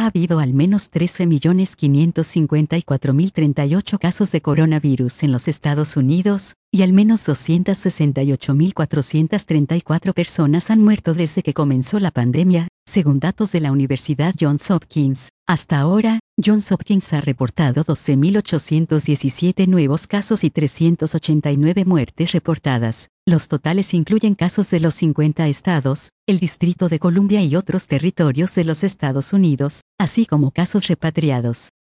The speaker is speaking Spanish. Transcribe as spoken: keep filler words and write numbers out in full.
habido al menos trece millones quinientos cincuenta y cuatro mil treinta y ocho casos de coronavirus en los Estados Unidos, y al menos doscientas sesenta y ocho mil cuatrocientas treinta y cuatro personas han muerto desde que comenzó la pandemia, según datos de la Universidad Johns Hopkins. Hasta ahora, Johns Hopkins ha reportado doce mil ochocientos diecisiete nuevos casos y trescientas ochenta y nueve muertes reportadas. Los totales incluyen casos de los cincuenta estados, el Distrito de Columbia y otros territorios de los Estados Unidos, así como casos repatriados.